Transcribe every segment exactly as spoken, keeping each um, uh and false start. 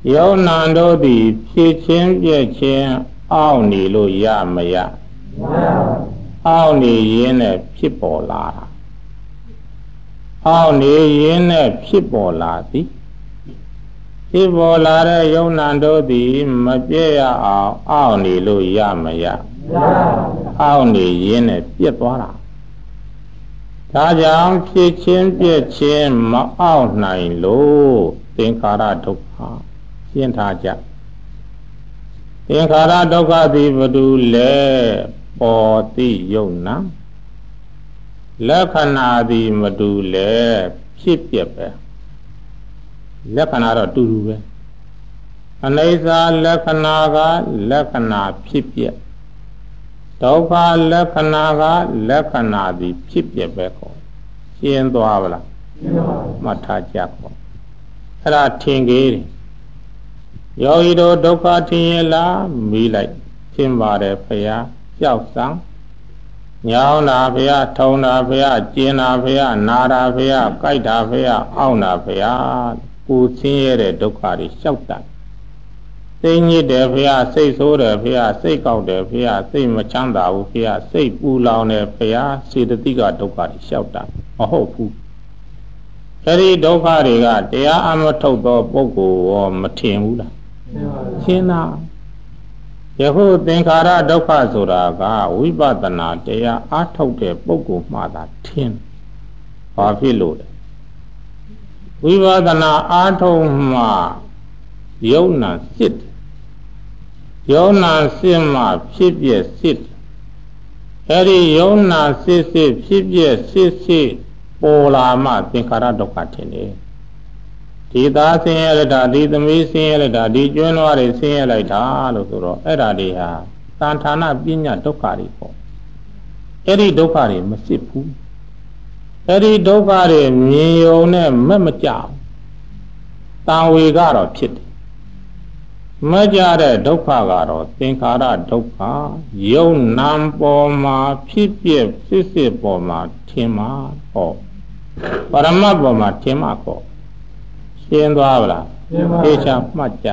ယုံနာတို့သည်ဖြစ်ချင်းပြည့်ချင်းအောက်နေလို့ရမရအောက်နေရင်းနဲ့ဖြစ်ပေါ်လာတာအောက်နေရင်းနဲ့ဖြစ်ပေါ်လာသည်ဖြစ်ပေါ်လာတဲ့ယုံနာတို့သည်မပြည့်ရအောင်အောက်နေလို့ရမရအောက်နေရင်းနဲ့ပြည့်သွားတာဒါကြောင့်ဖြစ်ချင်းပြည့်ချင်းမအောက်နိုင်လို့သင်္ခါရဒုက္ခရှင်းထားကြသင်္ခါရဒုက္ခသည်ဘယ်သူလဲပေါ်သိယုံနာလက္ခဏာသည်မတူလဲဖြစ်ပြပဲလက္ခဏာတော့တူတူပဲအနိစ္စလက္ခဏာကလက္ခဏာဖြစ်ပြဒုက္ခလက္ခဏာကလက္ခဏာသည်ဖြစ်ပြပဲခေါ်ရှင်းသွားပါလားရှင်းပါဘူးမှတ်ထားကြပါအဲ့ဒါထင်ကြီးတယ်ယောဂီတို့ဒုက္ခထင်ရလားမေးလိုက်ထင်ပါတယ်ဖရာကြောက်စံညောင်းတာဖရာထုံတာဖရာကျင်တာဖရာနာတာဖရာကြိုက်တာဖရာအောင့်တာဖရာကိုဆင်းရဲတဲ့ဒုက္ခတွေလျှောက်တာစိတ်ညစ်တယ်ဖရာစိတ်ဆိုးတယ်ဖရာစိတ်ကောက်တယ်ဖရာစိတ်မချမ်းသာဘူးဖရာစိတ်ပူလောင်တယ်ဖရာစေတသိကဒုက္ခတွေလျှောက်တာမဟုတ်ဘူးအဲဒီဒုက္ခတွေကတရားအမထုတ်သောပုဂ္ဂိုလ်ရောမထင်ဘူးလားရှင်းတာယခုသင်္ခါရဒုက္ခဆိုတာကဝိပဿနာတရားအားထုတ်တဲ့ပုဂ္ဂိုလ်မှသာထင်ဘာဖြစ်လို့လဲဝိပဿနာအားထုတ်မှယုံနာစစ်ယုံနာစစ်မှဖြစ်ပြစစ်အဲဒီယုံနာစစ်စစ်ဖြစ်ပြစစ်စစ်ပေါ်လာမှသင်္ခါရဒုက္ခထင်တယ်ဒီသားဆင်းရဲလိုက်တာဒီသမီးဆင်းရဲလိုက်တာဒီကျွန်းနွားတွေဆင်းရဲလိုက်တာလို့ဆိုတော့အဲ့ဒါတွေဟာတဏ္ဌာနပညာဒုက္ခတွေပေါ့အဲ့ဒီဒုက္ခတွေမစစ်ဘူးအဲ့ဒီဒုက္ခတွေမြင်ယုံနဲ့မက်မကြဘူးတံဝေကတော့ဖြစ်တယ်မကြတဲ့ဒုက္ခကတော့သင်္ခါရဒုက္ခယုံနာပေါ်မှာဖြစ်ပြစစ်စစ်ပေါ်မှာထင်မှာဟောပရမတ်ပေါ်မှာထင်မှာပေါ့ရှင်းသွားပါလားသိချာမှတ်ကြ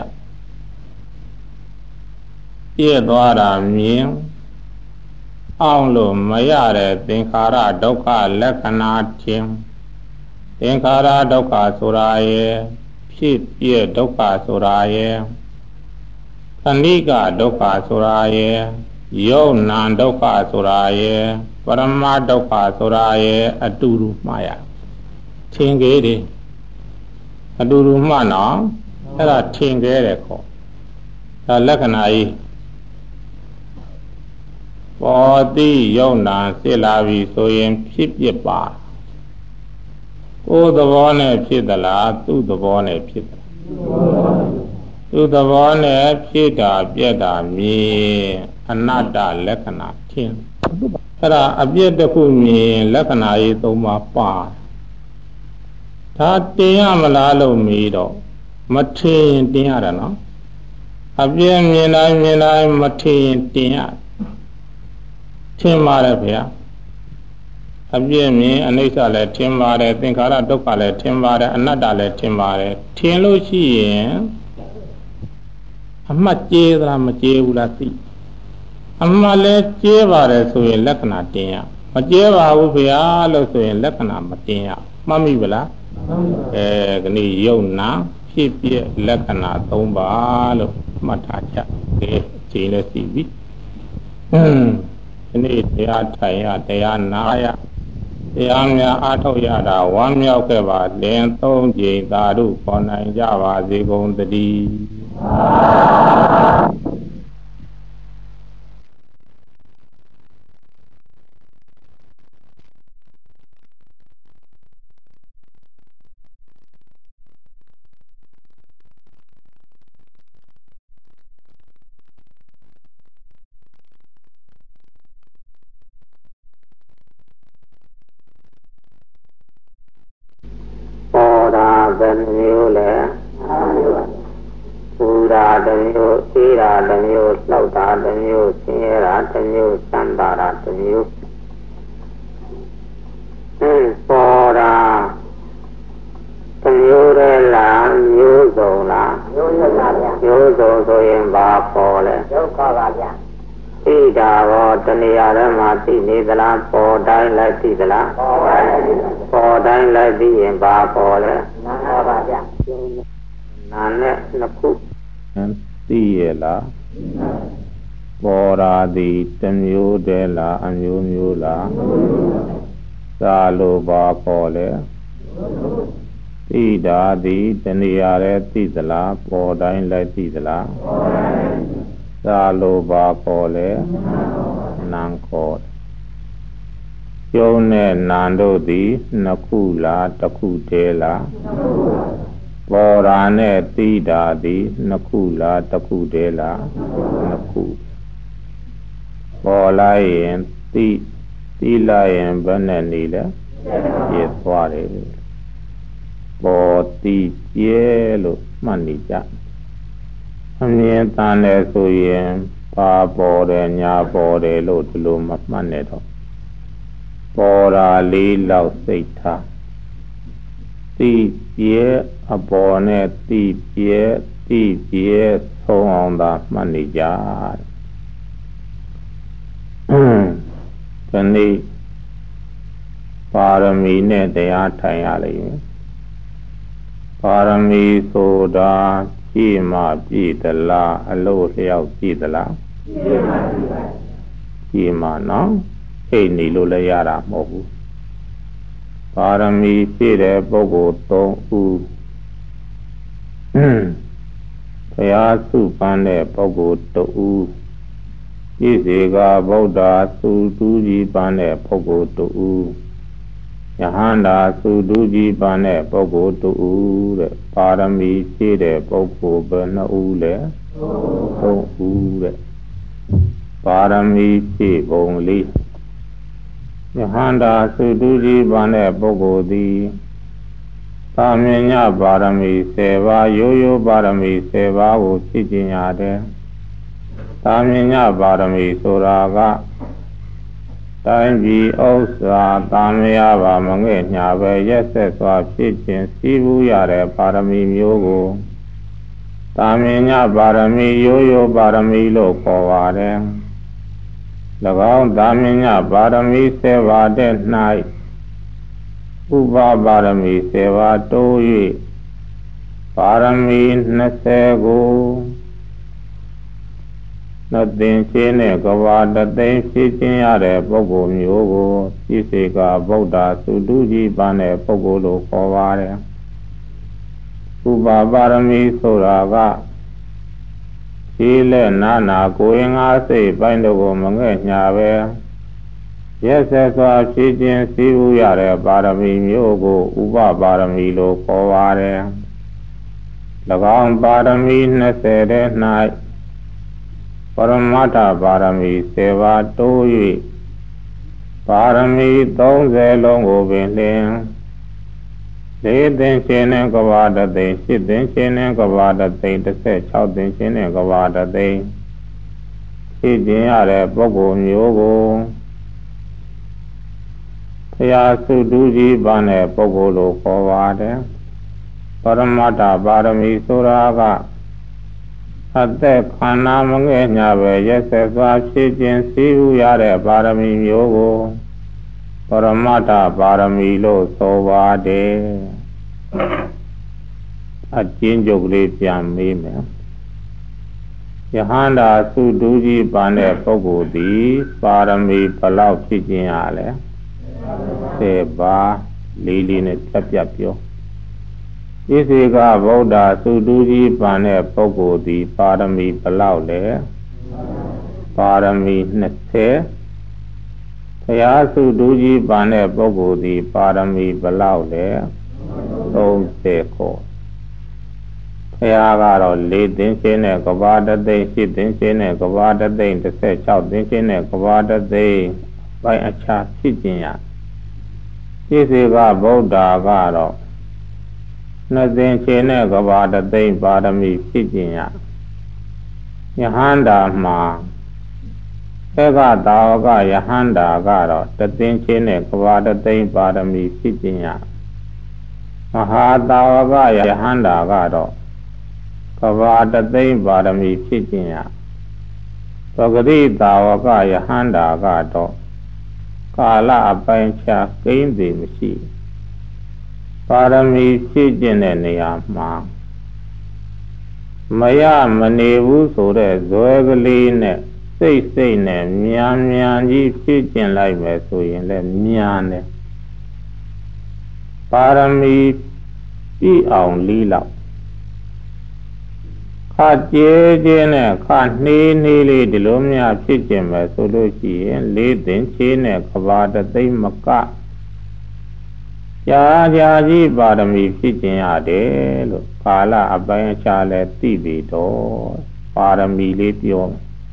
ပြည့်သွားတာမြင်အောင်လို့မရတဲ့သင်္ခါရဒုက္ခလက္ခဏာထင်သင်္ခါရဒုက္ခဆိုတာရဲ့ဖြစ်ပြဒုက္ခဆိုတာရဲ့ခဏိကဒုက္ခဆိုတာရဲ့ယုံနာဒုက္ခဆိုတာရဲ့ပရမဒုက္ခဆိုတာရဲ့အတူတူမှားရထင်ကြီးတယ်အတူတူမှနော်အဲ့ဒါထင်ခဲ့တယ်ခေါ်ဒါလက္ခဏာကြီးပေါ်သိယုံနာစစ်လာပြီဆိုရင်ဖြစ်ပြပါကိုယ်သဘောနဲ့ဖြစ်သလားသူ့သဘောနဲ့ဖြစ်သလားသူ့သဘောနဲ့ဖြစ်တာပြက်တာမြင်အနတ္တလက္ခဏာထင်အဲ့ဒါအပြစ်တစ်ခုမြင်လက္ခဏာကြီးသုံးပါးပါဒါတင်ရမလားလို့မေးတော့မထင်ရင်တင်ရတာနော်အပြည့်မြင်တိုင်းမြင်တိုင်းမထင်ရင်တင်ရထင်ပါတယ်ဗျာအပြည့်မြင်အနိစ္စလည်းထင်ပါတယ်သင်္ခါရဒုက္ခလည်းထင်ပါတယ်အနတ္တလည်းထင်ပါတယ်ထင်လို့ရှိရင်အမှတ်ကျေးသလားမကျေးဘူးလားသိအမှတ်လည်းကျေးပါတယ်ဆိုရင်လက္ခဏာတင်ရမကျေးပါဘူးဗျာလို့ဆိုရင်လက္ခဏာမတင်ရမှတ်မိဗလားအဲခဏယုံနာဖြစ်ပြလက္ခဏာသုံးပါလို့မှတ်ထားကြတယ်အချိန်လည်းရှိပြီဟွန်းဒီနေ့တရားထိုင်ရတရားနာရတရားများအားထုတ်ရတာဝမ်းမြောက်ခဲ့ပါလင်သုံးကြိမ်သာဓုပေါ်နိုင်ကြပါစေကုန်သတည်းဘယ်မျိုးလဲပူတာတစ်မျိုးအေးတာတစ်မျိုးလှောက်တာတစ်မျိုးဆင်းရဲတာတစ်မျိုးချမ်းသာတာတစ်မျိုးအင်းပေါ်တာတစ်မျိုးတည်းလားမျိုးစုံလားမျိုးစုံပါမျိုးစုံဆိုရင်ဘာပေါ်လဲဒုက္ခပါဗျာသိတာရောတဏှာထဲမှာသိနေသလားပေါ်တိုင်းလိုက်သိသလားပေါ်တိုင်းပေါ်တိုင်းလိုက်သိရင်ဘာပေါ်လဲနာပါဗျာနာနဲ့နှစ်ခုသိရလားပေါ်ရာသည်တစ်မျိုးတည်းလားအမျိုးမျိုးလားသာလိုပါပေါ်လဲသိတာသည်တဏှာထဲသိသလားပေါ်တိုင်းလိုက်သိသလားပေါ်တိုင်းသာလိုပါပေါ်လဲနံခေါ်ကျုံးနဲ့နံတို့သည်နှစ်ခုလားတစ်ခုတည်းလားပေါ်ရာနဲ့သိတာသည်နှစ်ခုလားတစ်ခုတည်းလားနှစ်ခုပေါ်လိုက်ရင်သိသိလိုက်ရင်ဘယ်နဲ့နေလဲပြည့်သွားတယ်ပေါ်သိပြဲလို့မှတ်နေကြအမြင်တန်တယ်ဆိုရင်ပါပေါ်တယ်ညာပေါ်တယ်လို့ဒီလိုမမှတ်နဲ့တော့ပေါ်ရာလေးလောက်စိတ်ထားသိပြဲအပေါ်နဲ့သိပြဲသိပြဲဆုံးအောင်သာမှတ်နေကြဒီနေ့ပါရမီနဲ့တရားထိုင်ရလိမ့်မယ်ပါရမီဆိုတာကြည့်မှပြည့်သလားအလို့လျောက်ကြည့်သလားကြည့်မှပြည့်ပါကြည့်မှနော်အိတ်နေလို့လည်းရတာမဟုတ်ဘူးပါရမီပြည့်တဲ့ပုဂ္ဂိုလ်သုံးဦးဘုရားစုပန်းတဲ့ပုဂ္ဂိုလ်တဦးပြည့်စေကဗုဒ္ဓသုတူကြီးပန်းတဲ့ပုဂ္ဂိုလ်တဦးယဟန္တာသုတူကြီးပန်းတဲ့ပုဂ္ဂိုလ်တဦးတဲ့ပါရမီဖြည့်တဲ့ပုဂ္ဂိုလ်ဘယ်နှဦးလဲသုံးဦးတဲ့ပါရမီဖြည့်ပုံလေးယဟန္တာသုတူကြီးပန်းတဲ့ပုဂ္ဂိုလ်သည်သာမညပါရမီဆယ်ပါးရိုးရိုးပါရမီဆယ်ပါးကိုဖြည့်ခြင်းရတယ်သာမညပါရမီဆိုတာကတိုင်းပြည်ဥစ္စာသာမယပါမငဲ့ညာပဲရက်ဆက်စွာဖြစ်ခြင်းစီးပူးရတဲ့ပါရမီမျိုးကိုသာမညပါရမီရိုးရိုးပါရမီလို့ခေါ်ပါတယ်၎င်းသာမညပါရမီဆယ်ပါးတဲ့၌ဥပပါရမီဆယ်ပါးတိုး၍ပါရမီနှစ်ဆယ်ကိုနှစ်သိန်းချင်းနဲ့ကဘာတသိန်းဖြည့်ခြင်းရတဲ့ပုဂ္ဂိုလ်မျိုးကိုပြည့်စေကဗုဒ္ဓသုတုကြီးပန်းတဲ့ပုဂ္ဂိုလ်လို့ခေါ်ပါတယ်ဥပပါရမီဆိုတာကခြေလက်နာနာကိုယ်ငါးစိတ်ပိုင်းတို့ကိုမငဲ့ညာပဲရက်ဆက်စွာဖြည့်ခြင်းစည်းဝရတဲ့ပါရမီမျိုးကိုဥပပါရမီလို့ခေါ်ပါတယ်၎င်းပါရမီနှစ်ဆယ်တဲ့၌ပရမတ္ထပါရမီဆယ်ပါးတိုး၍ပါရမီသုံးဆယ်လုံးကိုပင်လျှင်လေးသိန်းချင်းနဲ့ကဘာတသိန်းရှစ်သိန်းချင်းနဲ့ကဘာတသိန်းတစ်ဆက်၆သိန်းချင်းနဲ့ကဘာတသိန်းဖြည့်ခြင်းရတဲ့ပုဂ္ဂိုလ်မျိုးကိုဘုရားစုတူကြီးပန်းတဲ့ပုဂ္ဂိုလ်လို့ခေါ်ပါတယ်ပရမတ္ထပါရမီဆိုတာကအသက်ခန္ဓာမငဲ့ညာပဲရက်ဆက်စွာဖြစ်ခြင်းစည်းဥရတဲ့ပါရမီမျိုးကိုပရမတ္ထပါရမီလို့ဆိုပါတယ်အကျဉ်းချုပ်လေးပြန်မေးမယ်ယဟန္တာသုတူကြီးပန်းတဲ့ပုဂ္ဂိုလ်သည်ပါရမီဘယ်လောက်ဖြစ်ခြင်းရလဲဆယ်ပါးလေးလေးနဲ့ပြတ်ပြတ်ပြောဣသေကဗုဒ္ဓသုတူကြီးပန်းတဲ့ပုဂ္ဂိုလ်သည်ပါရမီဘယ်လောက်လဲပါရမီနှစ်ဆယ်ဘုရားသုတူကြီးပန်းတဲ့ပုဂ္ဂိုလ်သည်ပါရမီဘယ်လောက်လဲသုံးဆယ်ခေါ်ဘုရားကတော့လေးသိန်းချင်းနဲ့ကဘာတသိန်းရှစ်သိန်းချင်းနဲ့ကဘာတသိန်းတစ်ဆက်၆သိန်းချင်းနဲ့ကဘာတသိန်းပိုင်းအခြားဖြစ်ခြင်းရဣသေကဗုဒ္ဓကတော့နှစ်သိန်းချင်းနဲ့ကဘာတသိန်းပါရမီဖြစ်ခြင်းရယဟန္တာမှာဧကတာဝကယဟန္တာကတော့တသိန်းချင်းနဲ့ကဘာတသိန်းပါရမီဖြစ်ခြင်းရမဟာတာဝကယဟန္တာကတော့ကဘာတသိမ့်ပါရမီဖြစ်ခြင်းရပဂရိတာဝကယဟန္တာကတော့ကာလအပိုင်းခြားကိန်းသေးမရှိပါရမီဖြစ်ခြင်းတဲ့နေရာမှာမရမနေဘူးဆိုတဲ့ဇွဲကလေးနဲ့စိတ်စိတ်နဲ့မြန်မြန်ကြီးဖြစ်ကျင်လိုက်မယ်ဆိုရင်လည်းမြန်တယ်ပါရမီပြည့်အောင်လီးလောက်ခါကျဲကျဲနဲ့ခါနှေးနှေးလေးဒီလိုများဖြစ်ကျင်မယ်ဆိုလို့ရှိရင်လေးသင်္ချေနဲ့ကဘာတသိမ့်မကကြာကြာကြီးပါရမီဖြစ်ကျင်ရတယ်လို့ကာလအပိုင်းအခြားလဲသိပြီတော့ပါရမီလေးပြော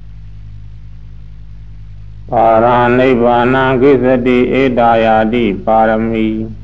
ပါရနိဗ္ဗာနံကိစ္စတိဧတာယာတိပါရမီ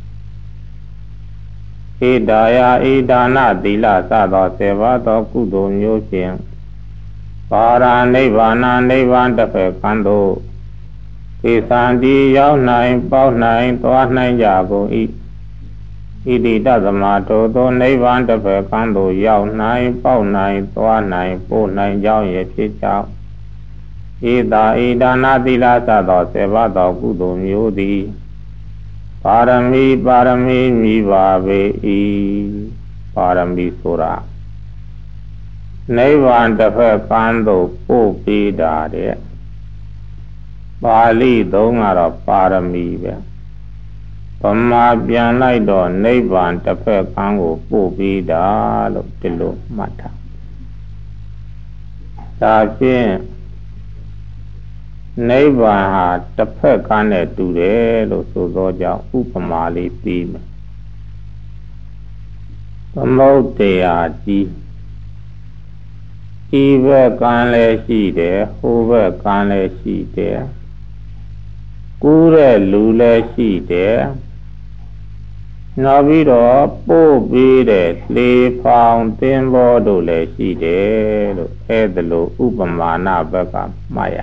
ဧတာယာဣဒါနသီလစသောဆေဘသောကုသိုလ်မျိုးဖြင့်ပါရနိဗ္ဗာနနိဗ္ဗာန်တစ်ဖက်ကံသို့ကိသံတိရောက်နိုင်ပေါက်နိုင်သွားနိုင်ကြကုန်၏ဣတိတသမထိုသောနိဗ္ဗာန်တစ်ဖက်ကံသို့ရောက်နိုင်ပေါက်နိုင်သွားနိုင်ပို့နိုင်ကြောင်းရဖြစ်ကြောင်းဧတာဣဒါနသီလစသောဆေဘသောကုသိုလ်မျိုးသည်ပါရမီပါရမီမြည်ပါပေ၏ပါရမီဆိုတာနိဗ္ဗာန်တစ်ဖက်ကံသို့ပို့ပေးတာတဲ့ပါဠိသုံးကတော့ပါရမီပဲဗမာပြန်လိုက်တော့နိဗ္ဗာန်တစ်ဖက်ကံကိုပို့ပေးတာလို့ဒီလိုမှတ်ထားဒါဖြင့်နိဗ္ဗာန်ဟာတစ်ဖက်ကံနဲ့တူတယ်လို့ဆိုသောကြောင့်ဥပမာလေးပြီးမယ်သမုဒ္ဒရာကြီးဤဘက်ကံလည်းရှိတယ်ဟိုဘက်ကံလည်းရှိတယ်ကူးတဲ့လူလည်းရှိတယ်နောက်ပြီးတော့ပို့ပေးတဲ့လေဖောင်သင်္ဘောတို့လည်းရှိတယ်လို့အဲ့ဒါလိုဥပမာနာဘက်ကမှတ်ရ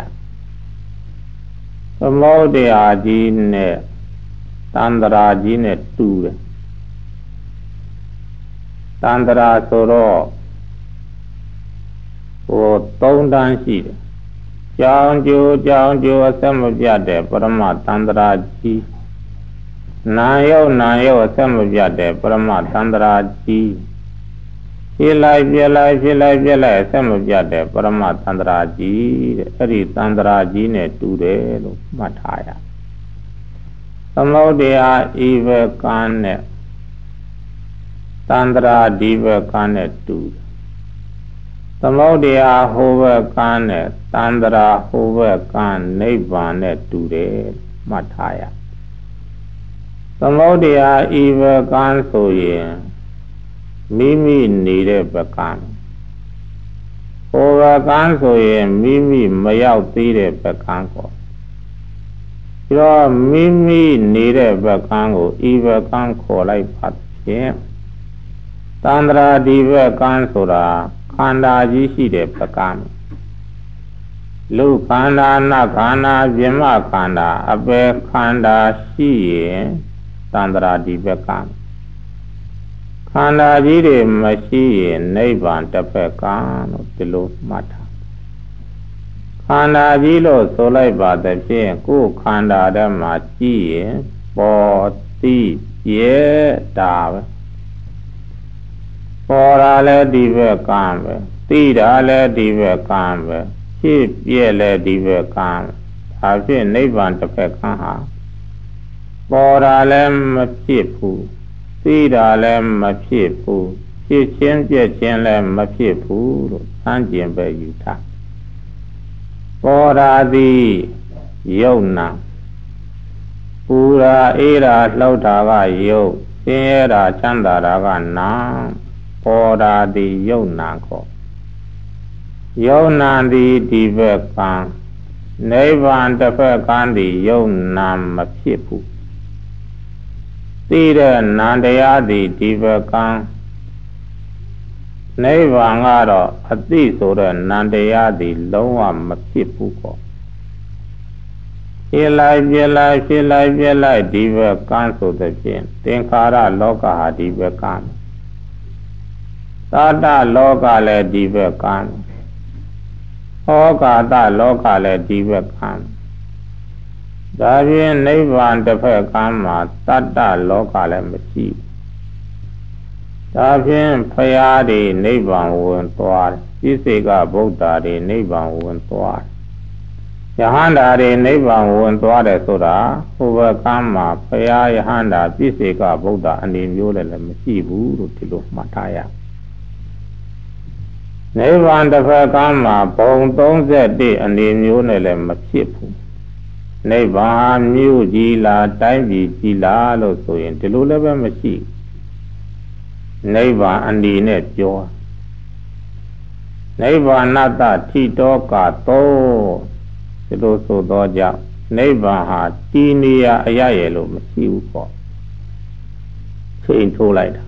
သမုဒ္ဒရာကြီးနဲ့တန္တရာကြီးနဲ့တူတယ်တန္တရာဆိုတော့ဟိုသုံးတန်းရှိတယ်ကြောင်ကျိုးကြောင်ကျိုးအဆက်မပြတ်တဲ့ပရမတန္တရာကြီးနာယုတ်နာယုတ်အဆက်မပြတ်တဲ့ပရမတန္တရာကြီးဖြစ်လိုက်ပြလိုက်ဖြစ်လိုက်ပြလိုက်အဆက်မပြတ်တဲ့ပရမတန္တရာကြီးတဲ့အဲ့ဒီတန္တရာကြီးနဲ့တူတယ်လို့မှတ်ထားရသမုဒ္ဒရာဤဘကံနဲ့တန္တရာဒီဘကံနဲ့တူတယ်သမုဒ္ဒရာဟိုဘကံနဲ့တန္တရာဟိုဘကံနိဗ္ဗာန်နဲ့တူတယ်မှတ်ထားရသမုဒ္ဒရာဤဘကံဆိုရင်မိမိနေတဲ့ဘကံဟိုဘကံဆိုရင်မိမိမရောက်သေးတဲ့ဘကံကိုပြီးတော့မိမိနေတဲ့ဘကံကိုဤဘကံခေါ်လိုက်ပါဖြင့်တန္တရာဒီဘကံဆိုတာခန္ဓာကြီးရှိတဲ့ပကံလူခန္ဓာနတ်ခန္ဓာဇင်မခန္ဓာအပေခန္ဓာရှိရင်တန္တရာဒီဘကံခန္ဓာကြီးတွေမရှိရင်နိဗ္ဗာန်တစ်ဖက်ကံလို့ဒီလိုမှတ်ထားခန္ဓာကြီးလို့ဆိုလိုက်ပါတဲ့ဖြင့်ကိုယ်ခန္ဓာထဲမှာကြည့်ရင်ပေါ်သိပြဲတာပဲပေါ်တာလည်းဒီဘက်ကံပဲသိတာလည်းဒီဘက်ကံပဲဖြစ်ပြဲလည်းဒီဘက်ကံဒါဖြင့်နိဗ္ဗာန်တစ်ဖက်ကံဟာပေါ်တာလည်းမဖြစ်ဘူးသိတာလည်းမဖြစ်ဘူးဖြစ်ချင်းပြက်ချင်းလည်းမဖြစ်ဘူးလို့သံကျင်ပဲယူထားပေါ်တာသည်ယုတ်နာပူရာအေးရာလှုပ်တာကယုတ်ဆင်းရဲတာချမ်းသာတာကနာပေါ်တာသည်ယုတ်နာကိုယုတ်နာသည်ဒီဘက်ကံနိဗ္ဗာန်တစ်ဖက်ကံသည်ယုတ်နာမဖြစ်ဘူးသိတဲ့နံတရားသည်ဒီဘက်ကံနိဗ္ဗာန်ကတော့အသိဆိုတဲ့နံတရားသည်လုံးဝမဖြစ်ဘူးကောဖြစ်လိုက်ပြလိုက်ဖြစ်လိုက်ပြလိုက်ဒီဘက်ကံဆိုတဲ့ဖြင့်သင်္ခါရလောကဟာဒီဘက်ကံသာတလောကလည်းဒီဘက်ကံဟောကာတလောကလည်းဒီဘက်ကံဒါဖြင့်နိဗ္ဗာန်တစ်ဖက်ကံမှာတတ္တလောကလည်းမရှိဒါဖြင့်ဖရာတွေနိဗ္ဗာန်ဝင်သွားတယ်ပြစ္ဆေကဗုဒ္ဓတွေနိဗ္ဗာန်ဝင်သွားတယ်ယဟန္တာတွေနိဗ္ဗာန်ဝင်သွားတယ်ဆိုတာဟိုဘက်ကံမှာဖရာယဟန္တာပြစ္ဆေကဗုဒ္ဓအနေမျိုးလည်းမရှိဘူးလို့ဒီလိုမှတ်ထားရနိဗ္ဗာန်တစ်ဖက်ကံမှာဘုံသုံးဆယ့်တစ်အနေမျိုးနဲ့လည်းမဖြစ်ဘူးနိဗ္ဗာန်မြို့ကြီးလားတိုင်းပြည်ကြီးလားလို့ဆိုရင်ဒီလိုလည်းပဲမရှိနိဗ္ဗာန်အနေနဲ့ပြောနိဗ္ဗာန်တထိတောကသောဒီလိုဆိုတော့ကြောင့်နိဗ္ဗာန်ဟာတည်နေရအရရဲ့လို့မရှိဘူးပေါ့ချိန်ထိုးလိုက်တာ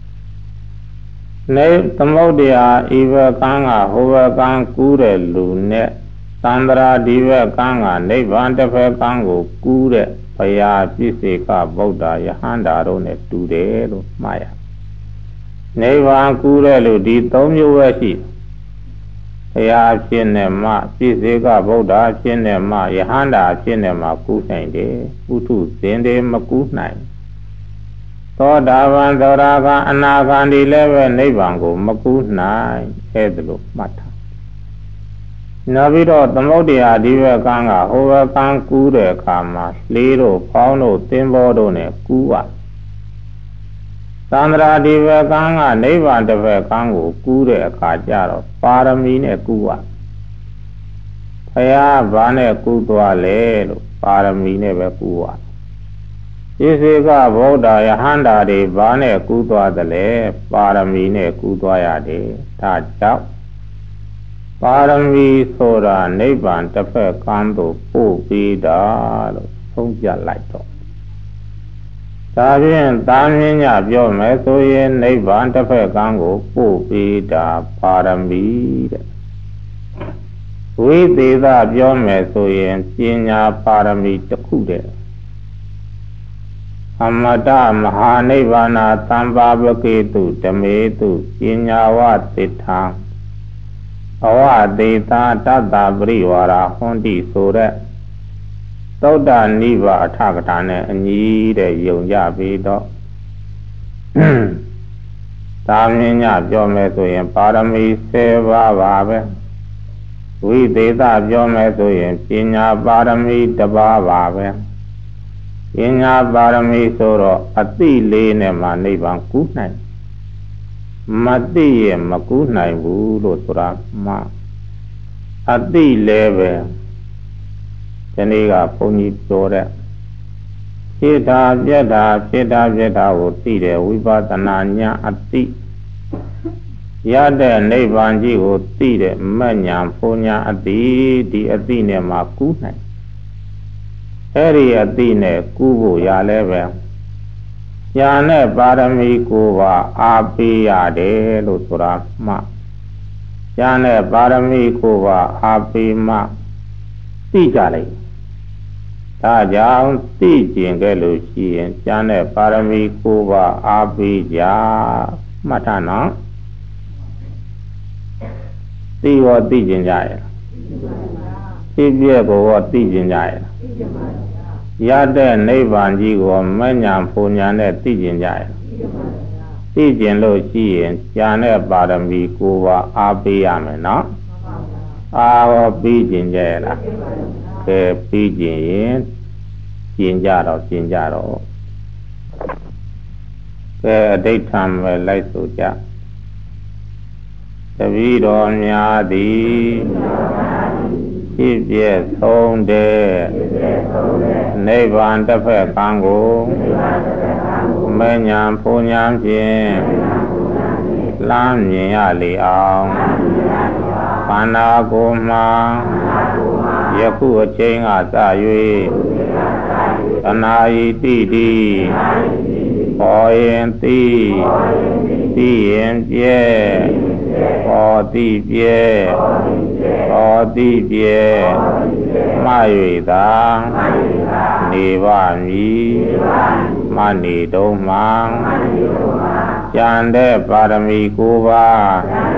နေသမုဒ္ဒရာဤဘကံကဟိုဘကံကူးတဲ့လူနဲ့သန္တရာဒီဘကံကနိဗ္ဗာန်တစ်ဖက်ကံကိုကူးတဲ့ဘုရားပြစ္ဆေကဗုဒ္ဓယဟန္တာတို့နဲ့တူတယ်လို့မှားရနိဗ္ဗာန်ကူးတဲ့လူဒီသုံးမျိုးပဲရှိဘုရားဖြစ်နေမှပြစ္ဆေကဗုဒ္ဓဖြစ်နေမှယဟန္တာဖြစ်နေမှကူးနိုင်တယ်ပုထုဇဉ်တွေမကူးနိုင်သောတာပန်သောရာဂအနာဂံဒီလည်းပဲနိဗ္ဗာန်ကိုမကူးနိုင်အဲ့ဒါလို့မှတ်ထားနောက်ပြီးတော့သမုဒ္ဒရာဒီဘကံကဟိုဘကံကူးတဲ့အခါမှာလေးတို့ဖောင်းတို့သင်္ဘောတို့နဲ့ကူးရသန္တရာဒီဘကံကနိဗ္ဗာန်တစ်ဘက်ကံကိုကူးတဲ့အခါကျတော့ပါရမီနဲ့ကူးရဘုရားဘာနဲ့ကူးသွားလဲလို့ပါရမီနဲ့ပဲကူးရပြစ္ဆေကဗုဒ္ဓယဟန္တာတွေဘာနဲ့ကူးသွားသလဲပါရမီနဲ့ကူးသွားရတယ်ဒါကြောင့်ပါရမီဆိုတာနိဗ္ဗာန်တစ်ဖက်ကံသို့ပို့ပြီးတာလို့ဆုံးဖြတ်လိုက်တော့ဒါဖြင့်တာမင်းညပြောမယ်ဆိုရင်နိဗ္ဗာန်တစ်ဖက်ကံကိုပို့ပြီးတာပါရမီတဲ့ဝိသေသပြောမယ်ဆိုရင်ပညာပါရမီတစ်ခုတည်းအမတမဟာနိဗ္ဗာန်သံပါပကေတုဓမေတုပညာဝတိထံအဝသေသာတတ္တပရိဝါရဟွန်တိဆိုတဲ့သုဒ္ဓနိဗ္ဗာအထကထာနဲ့အညီတဲ့ယုံကြပြီးတော့သာမင်းညပြောမယ်ဆိုရင်ပါရမီဆယ်ပါးပါပဲဝိသေသပြောမယ်ဆိုရင်ပညာပါရမီတစ်ပါးပါပဲပညာပါရမီဆိုတော့အသိလေးနဲ့မှနိဗ္ဗာန်ကူးနိုင်မသိရင်မကူးနိုင်ဘူးလို့ဆိုတာမှအသိလည်းပဲဒီနေ့ကဘုန်းကြီးပြောတဲ့ဖြစ်တာပြက်တာဖြစ်တာပြက်တာကိုသိတယ်ဝိပဿနာဉာဏ်အသိရတဲ့နိဗ္ဗာန်ကြီးကိုသိတဲ့မဉ္ဇဉ်ဘုံဉာဏ်အသိဒီအသိနဲ့မှကူးနိုင်အဲ့ဒီအသိနဲ့ကူးဖို့ရလဲပဲညာနဲ့ပါရမီကိုပါအားပေးရတယ်လို့ဆိုတာမှညာနဲ့ပါရမီကိုပါအားပေးမှသိကြလိုက်ဒါကြောင့်သိကျင်ခဲ့လို့ရှိရင်ညာနဲ့ပါရမီကိုပါအားပေးကြမှတ်ထားနော်သိရောသိကျင်ကြရဲ့သိပြည့်ကိုရောသိကျင်ကြရဲ့ရတဲ့နိဗ္ဗာန်ကြီးကိုမဉ္ဇဉ်ဘုံဉာဏ်နဲ့သိကျင်ကြရဲ့သိကျင်လို့ရှိရင်ဉာဏ်နဲ့ပါရမီကိုပါအားပေးရမယ်နော်အားရောပြီးကျင်ကြရဲ့လားကဲပြီးကျင်ရင်ကျင်ကြတော့ကျင်ကြတော့ကဲအဋိဋ္ဌံပဲလိုက်ဆိုကြတပည့်တော်များသည်ဖြစ်ပြဆုံးတဲ့နိဗ္ဗာန်တစ်ဖက်ကံကိုမဉ္ဇဉ်ဘုံဉာဏ်ဖြင့်လမ်းမြင်ရလေအောင်ခန္ဓာကိုယ်မှာယခုအချိန်ကစ၍တဏှာဤတိတိပေါ်ရင်သိသိရင်ပြဲပေါ်သိပြဲပေါ်သိပြဲမှ၍သာနေပါမည်မနေတော့မှကျန်တဲ့ပါရမီကိုးပါး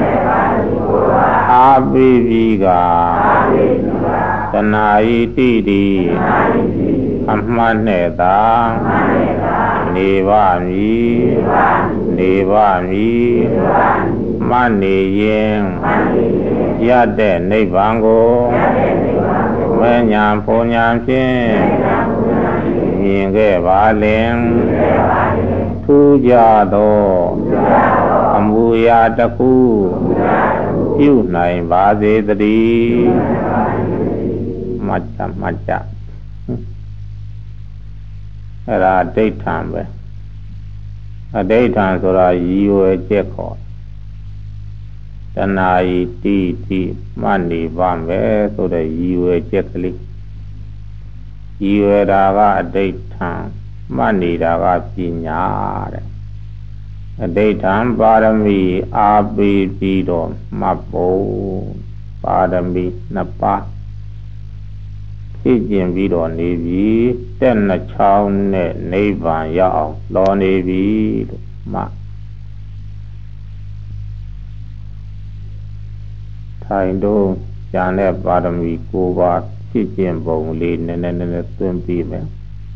အာပိပိကတဏှာဤတိတိအမှတ်နဲ့သာနေပါမည်နေပါမည်မှတ်နေရင်ရတဲ့နိဗ္ဗာန်ကိုမဉ္ဇဉ်ဘုံဉာဏ်ဖြင့်မြင်ခဲ့ပါလင်ထူးကြသောအမူအရာတစ်ခုပြုနိုင်ပါစေတည်းမတ်ချမတ်ချအဲ့ဒါအဋိဋ္ဌံပဲအဋိဋ္ဌံဆိုတာရည်ရွယ်ချက်ခေါ်တဏှာဤတိတိမှတ်နေပါမယ်ဆိုတဲ့ရည်ရွယ်ချက်ကလေးရည်ရွယ်တာကအဋိဋ္ဌံမှတ်နေတာကပညာတဲ့အဋိဋ္ဌံပါရမီအာပိပြီးတော့မှတ်ဖို့ပါရမီနှစ်ပါးဖြည့်ကျင်ပြီးတော့နေပြီတဲ့နှချောင်းနဲ့နိဗ္ဗာန်ရောက်အောင်လောနေပြီလို့မှထိုင်တော့ဉာဏ်နဲ့ပါရမီကိုးပါးဖြည့်ကျင်ပုံလေးနည်းနည်းနည်းနည်းသွင်းပြီးမယ်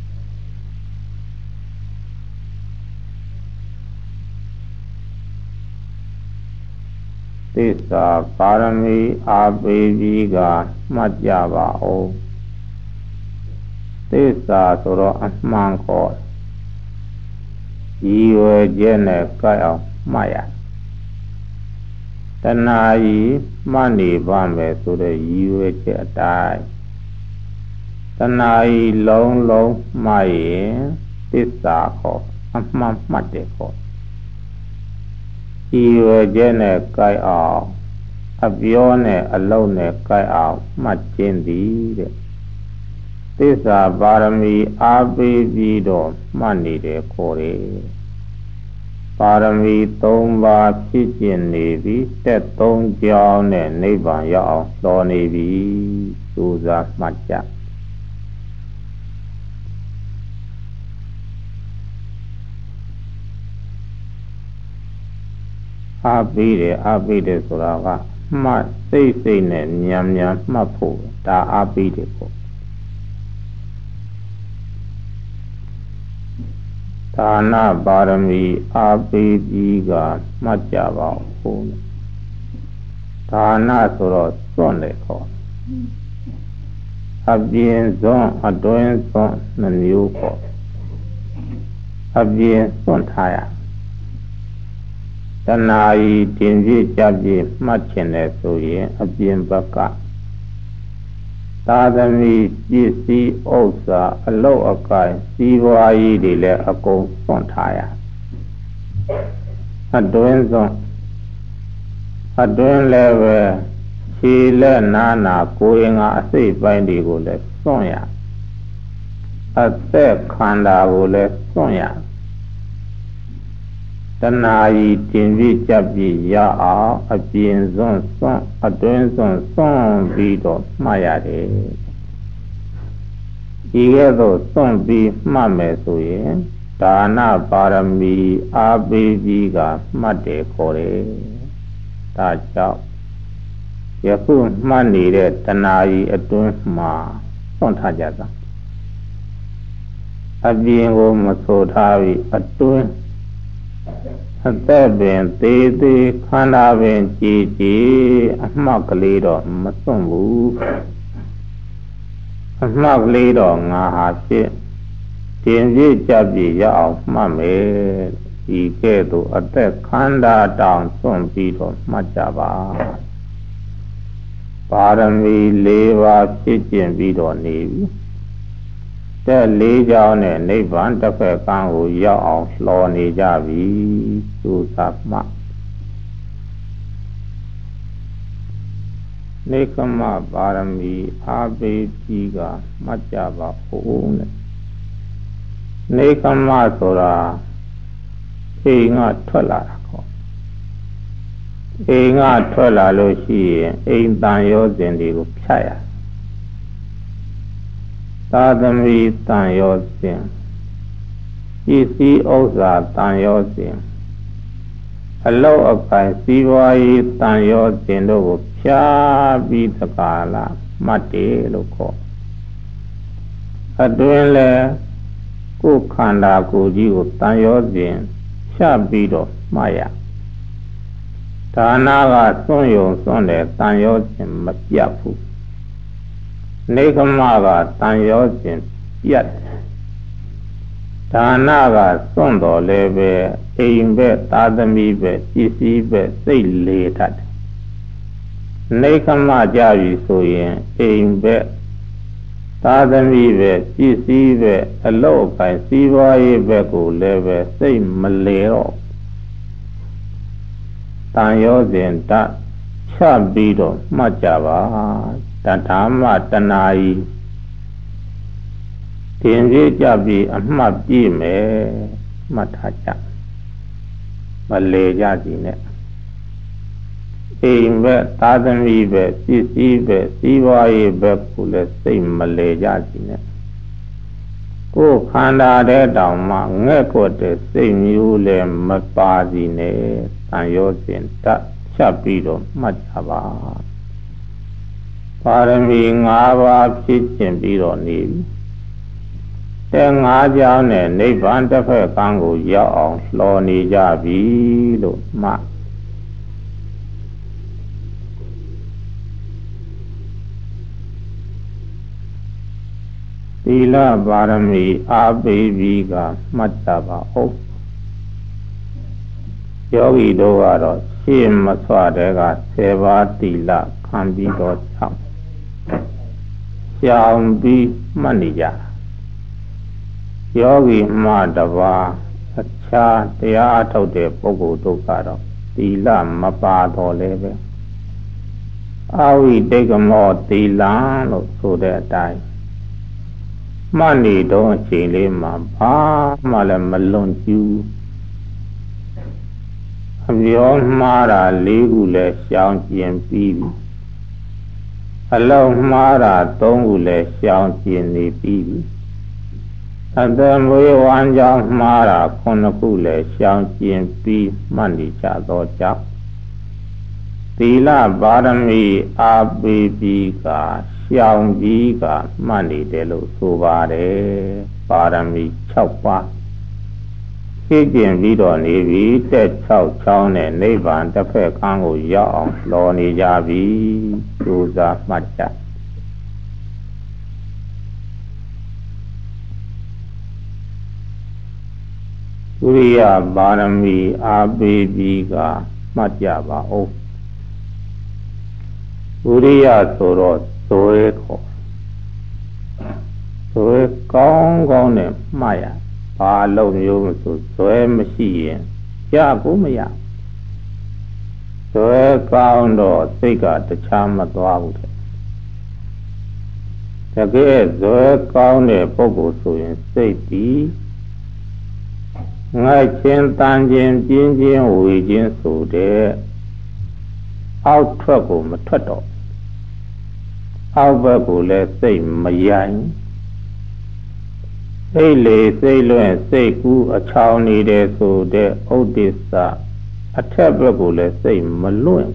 သစ္စာပါရမီအာပေပြီးကမှတ်ကြပါဦးသစ္စာဆိုတော့အမှန်ခေါ်ရည်ရွယ်ချက်နဲ့ကြိုက်အောင်မှတ်ရတဏှာကြီးမှတ်နေပါမယ်ဆိုတဲ့ရည်ရွယ်ချက်အတိုင်းတဏှာကြီးလုံးလုံးမှတ်ရင်သစ္စာခေါ်အမှန်မှတ်တယ်ခေါ်ရည်ရွယ်ချက်နဲ့ကြိုက်အောင်အပြောနဲ့အလုပ်နဲ့ကြိုက်အောင်မှတ်ခြင်းသည်တဲ့သစ္စာပါရမီအားပေးပြီးတော့မှတ်နေတယ်ခေါ်တယ်ပါရမီသုံးပါးဖြစ်ကျင်နေပြီတက်သုံးကြောင်းနဲ့နိဗ္ဗာန်ရောက်အောင်လောနေပြီစူးစားမှတ်ကြအားပေးတယ်အားပေးတယ်ဆိုတာကမှတ်စိတ်စိတ်နဲ့ဉာဏ်ဉာဏ်မှတ်ဖို့ဒါအားပေးတယ်ပေါ့ဒါနပါရမီအားပေးပြီးကမှတ်ကြပါဦးဒါနဆိုတော့စွန့်တယ်ခေါ်အပြင်စွန့်အတွင်းစွန့်နှမျိုးခေါ်အပြင်စွန့်ထားရတဏှာဤတင်ပြကြပြမှတ်ချင်တယ်ဆိုရင်အပြင်ဘက်ကသာသမီပစ္စည်းဥစ္စာအလုတ်အကိုင်စီးပွားရေးတွေလည်းအကုန်စွန့်ထားရအတွင်းစွန့်အတွင်းလည်းပဲခြေလက်နာနာကိုယ်ငါအစိတ်ပိုင်းတွေကိုလည်းစွန့်ရအသက်ခန္ဓာကိုလည်းစွန့်ရတဏှာဤတင်ပြကြပြရအောင်အပြင်စွန့်စွန့်အတွင်းစွန့်စွန့်ပြီးတော့မှတ်ရတယ်ဒီကဲ့သို့စွန့်ပြီးမှတ်မယ်ဆိုရင်ဒါနပါရမီအားပေးပြီးကမှတ်တယ်ခေါ်တယ်ဒါကြောင့်ယခုမှတ်နေတဲ့တဏှာဤအတွင်းမှာစွန့်ထားကြတာအပြင်ကိုမဆိုထားပြီးအတွင်းအသက်ပင်သေးသေးခန္ဓာပင်ကြည်ကြည်အမှတ်ကလေးတော့မစွန့်ဘူးအမှတ်ကလေးတော့ငါဟာဖြစ်တင်ပြကြပြရအောင်မှတ်မယ်ဒီကဲ့သို့အသက်ခန္ဓာတောင်စွန့်ပြီးတော့မှတ်ကြပါပါရမီလေးပါးဖြစ်ကျင်ပြီးတော့နေပြီတဲ့လေးကြောင်းနဲ့နိဗ္ဗာန်တစ်ဖက်ကံကိုရောက်အောင်လှော်နေကြပြီသုသမှနေကမပါရမီအားပေးပြီးကမှတ်ကြပါဦးနဲ့နေကမဆိုတာအိမ်ကထွက်လာတာခေါ်အိမ်ကထွက်လာလို့ရှိရင်အိမ်တန်ရောစဉ်တွေကိုဖြတ်ရသာသမီတန်ရောစဉ်ပစ္စည်းဥစ္စာတန်ရောစဉ်အလောက်အကိုင်စီးပွားရေးတန်ရောစဉ်တို့ကိုဖြားပြီးတကားလားမှတ်တယ်လို့ခေါ်အတွင်းလဲကိုယ်ခန္ဓာကိုယ်ကြီးကိုတန်ရောစဉ်ဖြတ်ပြီးတော့မှတ်ရဒါနာကစွန့်ယုံစွန့်တယ်တန်ရောစဉ်မပြတ်ဘူးနေကမကတန်ရောစဉ်ပြတ်ဒါနာကစွန့်တော်လဲပဲအိမ်ပဲသာသမီပဲပစ္စည်းပဲစိတ်လေတတ်နေကမကြပြီဆိုရင်အိမ်ပဲသာသမီပဲပစ္စည်းပဲအလောက်အကိုင်စီးပွားရေးပဲကိုလည်းပဲစိတ်မလေတော့တန်ရောစဉ်တချပြီးတော့မှတ်ကြပါတဓမ္မတနာယီတင်ပြကြပြီးအမှတ်ပြည့်မယ်မှတ်ထားကြမလေကြစီနဲ့အိမ်ပဲသာသမီပဲပစ္စည်းပဲစီးပွားရေးပဲကိုလည်းစိတ်မလေကြစီနဲ့ကိုယ်ခန္ဓာတဲ့တောင်မှငဲ့ကွက်တဲ့စိတ်မျိုးလည်းမပါစီနဲ့တန်ရောစဉ်တတ်ချက်ပြီးတော့မှတ်ကြပါပါရမီ၅ပါးဖြစ်ခြင်းပြီးတော့နေပြီတဲ့ငါးကြောင်းနဲ့နိဗ္ဗာန်တစ်ဖက်ကံကိုရောက်အောင်လှော်နေကြပြီလို့မှသီလပါရမီအားပေးပြီးကမှတ်ကြပါဦးယောဂီတို့ကတော့ရှေ့မဆွတဲ့ကဆယ်ပါးသီလခံပြီးတော့၆ရှောင်ပြီးမှတ်နေကြယောဂီမှတပါးအခြားတရားအထုတ်တဲ့ပုဂ္ဂိုလ်တို့ကတော့သီလမပါတော့လည်းပဲအာဝိတိကမောသီလလို့ဆိုတဲ့အတိုင်းမှတ်နေတော့အချိန်လေးမှာဘာမှလည်းမလွန်ကျူးအပြောမှားတာလေးခုလည်းရှောင်ကျင်ပြီးပြီအလုံးမှားတာသုံးခုလည်းရှောင်ကျင်နေပြီးပြီအတမွေးဝမ်းကြောင်းမှားတာခုနှစ်ခုလည်းရှောင်ကျင်ပြီးမှတ်နေကြသောကြောင့်သီလပါရမီအားပေးပြီးကရှောင်ပြီးကမှတ်နေတယ်လို့ဆိုပါတယ်ပါရမီ၆ပါးဖြစ်ကျင်ပြီးတော့နေပြီတက်၆ချောင်းနဲ့နိဗ္ဗာန်တစ်ဖက်ကံကိုရောက်အောင်လော်နေကြပြီကြိုးစားမှတ်ကြဝိရိယပါရမီအားပေးပြီးကမှတ်ကြပါဦးဝိရိယဆိုတော့ဇွဲခေါ်ဇွဲကောင်းကောင်းနဲ့မှတ်ရဘာလို့မျိုးမဆိုဇွဲမရှိရင်ကြာကိုမရဇွဲကောင်းတော့စိတ်ကတခြားမသွားဘူးတဲ့တကယ်ဇွဲကောင်းတဲ့ပုဂ္ဂိုလ်ဆိုရင်စိတ်ပြီးငိုက်ခြင်းတန်ခြင်းပြင်းခြင်းဝေခြင်းဆိုတဲ့အောက်ထွက်ကိုမထွက်တော့အောက်ဘက်ကိုလည်းစိတ်မယိုင်စိတ်လေစိတ်လွင့်စိတ်ကူးအချောင်နေတယ်ဆိုတဲ့ဥဒိစ္စအထက်ဘက်ကိုလည်းစိတ်မလွင့်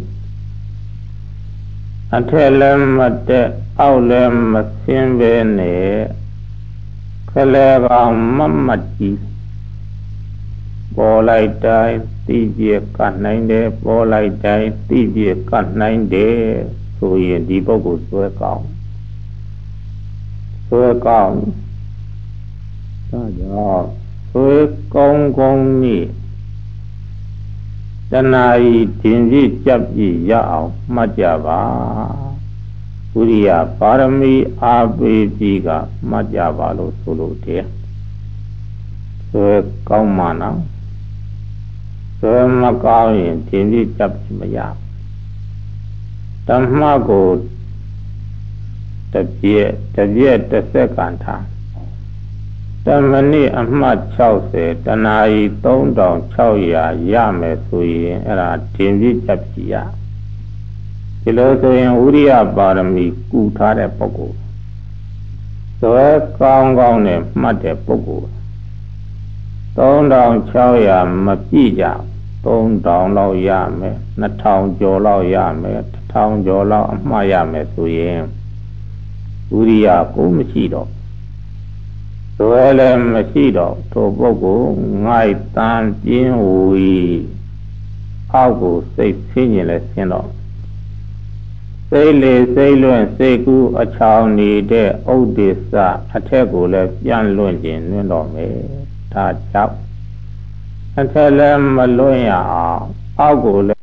အထက်လည်းမတက်အောက်လည်းမဆင်းပဲနဲ့ခလဲကောင်မမတ်ကြီးပေါ်လိုက်တိုင်းသိပြကနိုင်တယ်ပေါ်လိုက်တိုင်းသိပြကနိုင်တယ်ဆိုရင်ဒီပုဂ္ဂိုလ်ဆွဲကောင်းဆွဲကောင်းဒါကြောင့်ဆွဲကောင်းကောင်းนี่တဏှာဤတင်ပြကြပ်ပြရအောင်မှတ်ကြပါဝိရိယပါရမီအားပေးပြီးကမှတ်ကြပါလို့ဆိုလို့တည်းဆွဲကောင်းမှနော်ဆွဲမကောင်းရင်တင်ပြကြပ်မရဓမ္မကိုတပြည့်တပြည့်တစ်စက္ကန့်ထားတမနစ်အမှတ်၆၀တနာရီ၃၆၀၀ရမယ်ဆိုရင်အဲ့ဒါတင်ပြကြပ်ကြည့်ရဒီလိုဆိုရင်ဝိရိယပါရမီကူထားတဲ့ပုဂ္ဂိုလ်ဇွဲကောင်းကောင်းနဲ့မှတ်တဲ့ပုဂ္ဂိုလ်၃၆၀၀မပြည့်ကြသုံးထောင်လောက်ရမယ်နှစ်ထောင်ကျော်လောက်ရမယ်တစ်ထောင်ကျော်လောက်အမှားရမယ်ဆိုရင်ဝိရိယကိုမရှိတော့ဆိုရလည်းမရှိတော့ထိုပုဂ္ဂိုလ်ငိုက်တန်ပြင်းဝီအောက်ကိုစိတ်ဆင်းရင်လည်းဆင်းတော့စိတ်လေစိတ်လွင့်စိတ်ကူးအချောင်နေတဲ့ဥဒိစ္စအထက်ကိုလည်းပြန်လွင့်ခြင်းလွင့်တော့မယ်ဒါကြောင့်အထက်လည်းမလွင့်ရအောင်အောက်ကိုလည်း